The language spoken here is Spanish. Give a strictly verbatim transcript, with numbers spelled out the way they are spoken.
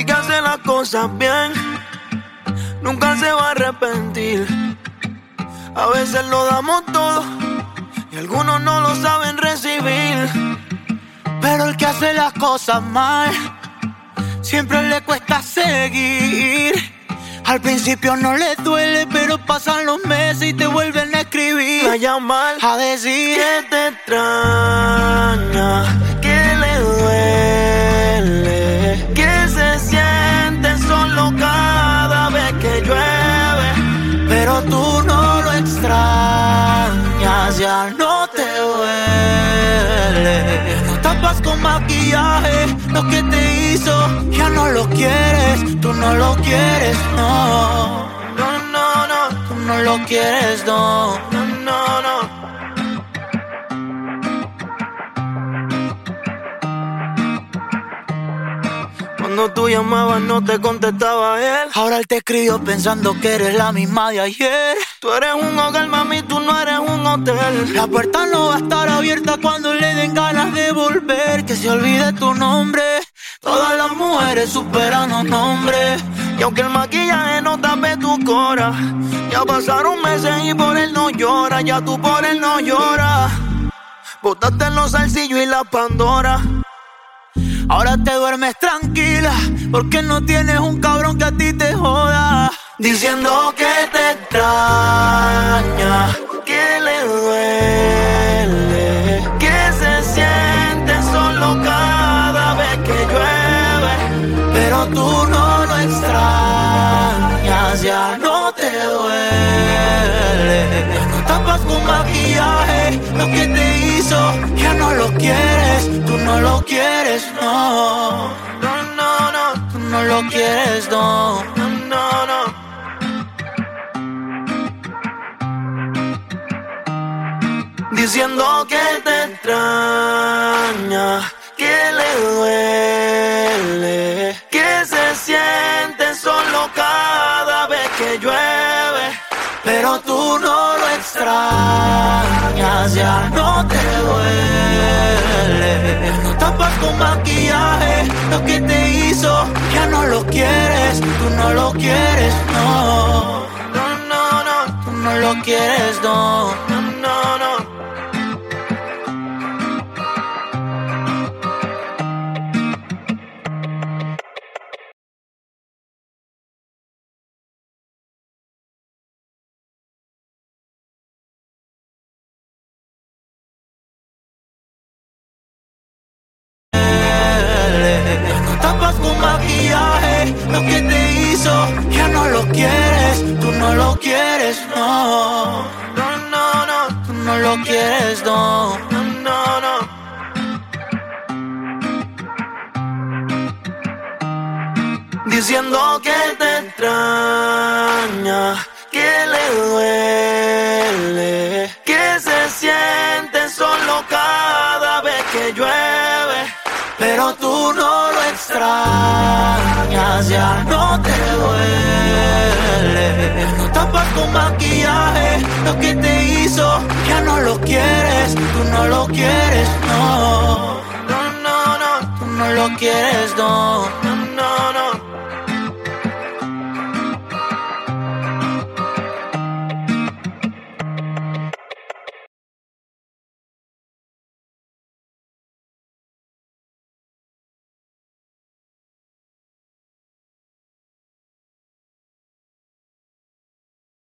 el que hace las cosas bien nunca se va a arrepentir. A veces lo damos todo y algunos no lo saben recibir. Pero el que hace las cosas mal siempre le cuesta seguir. Al principio no le duele, pero pasan los meses y te vuelven a escribir, a llamar, a decir que te extraña, que le duele, que se siente solo cada vez que llueve. Pero tú no lo extrañas, ya no te duele. No tapas con maquillaje lo que te hizo, ya no lo quieres, tú no lo quieres, no. No, no, no, tú no lo quieres, no. No, no, no. Cuando tú llamabas no te contestaba él. Ahora él te escribió pensando que eres la misma de ayer. Tú eres un hogar, mami, tú no eres un hotel. La puerta no va a estar abierta cuando le den ganas de volver. Que se olvide tu nombre. Todas las mujeres superan un nombre. Y aunque el maquillaje no tape tu cora, ya pasaron meses y por él no llora. Ya tú por él no lloras. Botaste los zarcillos y la Pandora. Ahora te duermes tranquila porque no tienes un cabrón que a ti te joda. Diciendo que te extraña, que le duele, que se siente solo cada vez que llueve. Pero tú no lo extrañas, ya no te duele. No tapas con maquillaje lo que te hizo, ya no lo quieres, tú no lo quieres, no. No, no, no, tú no lo quieres, no. No, no, no. Diciendo que te extraña, que le duele, que se siente solo cada vez que llueve. Pero tú no lo extrañas, ya no te duele. No tapas con maquillaje lo que te hizo, ya no lo quieres, tú no lo quieres, no. No, no, no, tú no lo quieres, no. No, no, no. Tapas con maquillaje lo que te hizo, ya no lo quieres, tú no lo quieres, no. No, no, no, tú no lo quieres, no. No, no, no. Diciendo que te extraña, que le duele, que se siente solo cada vez que llueve. Pero tú no lo extrañas, ya no te duele. No tapas con maquillaje lo que te hizo, ya no lo quieres, tú no lo quieres, no. No, no, no, tú no lo quieres, no. No, no, no.